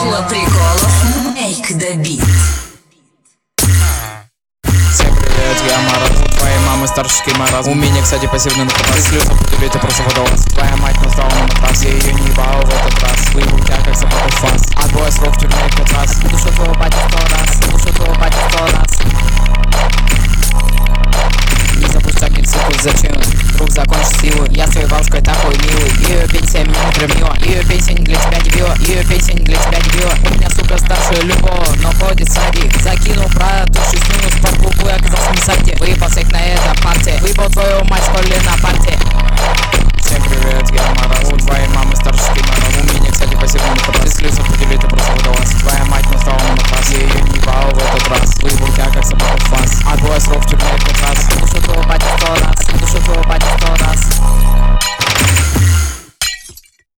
Флот приколов, make the beat. Всем привет, я Марат. У твоей мамы старший маразм. У меня, кстати, пассивный накопас. Слеза по тебе, ты просто водолаз. Твоя мать назвала на матрас. Я ее не ебал в этот раз. Выебал тебя как собаку в фас. А двое срок в тюрьме 5 раз. Душу твоего батя 100 раз. Душу твоего батя 100 раз. Не забудь сагнуть цикл, зачем? Вдруг закончишь силы. Я своей бабушкой такой милый. Ее пенсия меня не громила. Ее пенсия не для тебя дебила. Ее пенсия не для тебя дебила. У меня, сука, старшая любовь, но ходит садик. Закинул продукший снюс, под клубу я оказался на сайте. Выебал всех на этой партии. Выебал твою мать в школе на парте.